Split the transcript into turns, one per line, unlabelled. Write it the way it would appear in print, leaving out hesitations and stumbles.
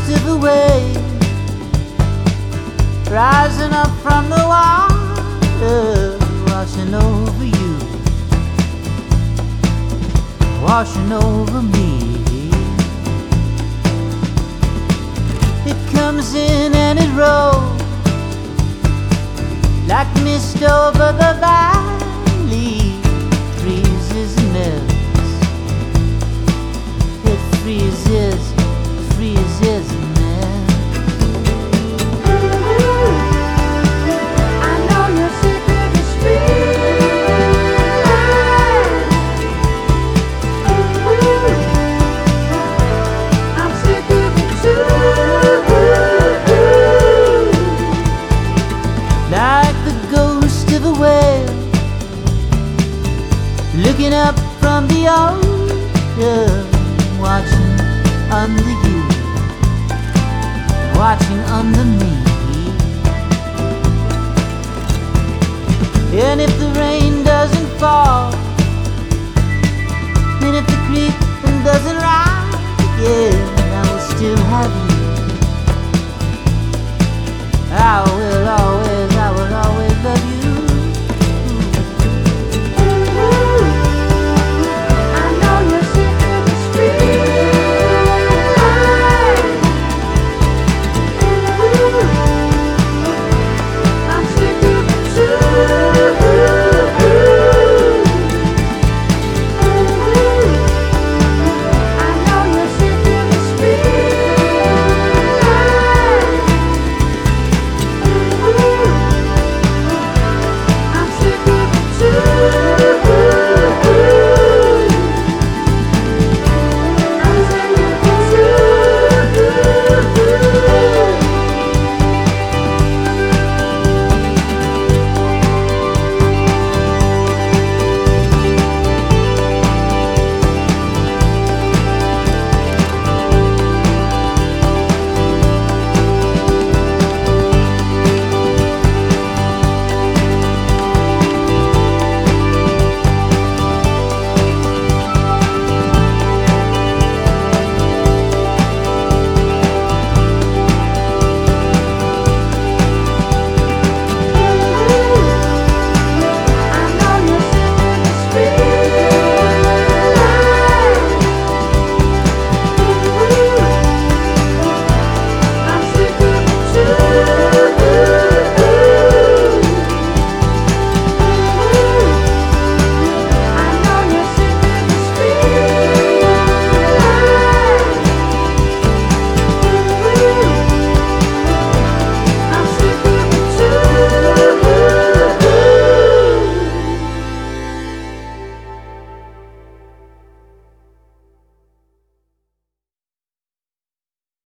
ghost of a wave rising up from the water, washing over you, washing over me. It comes in and it rolls like mist over the valley, freezes and melts. It freezes, freezes and melts.
I know you're sick of the spirit. I'm sick of it too.
Like the ghost of a whale looking up from the ocean, watching under you, watching under me. And if the rain doesn't fall, and if the creek doesn't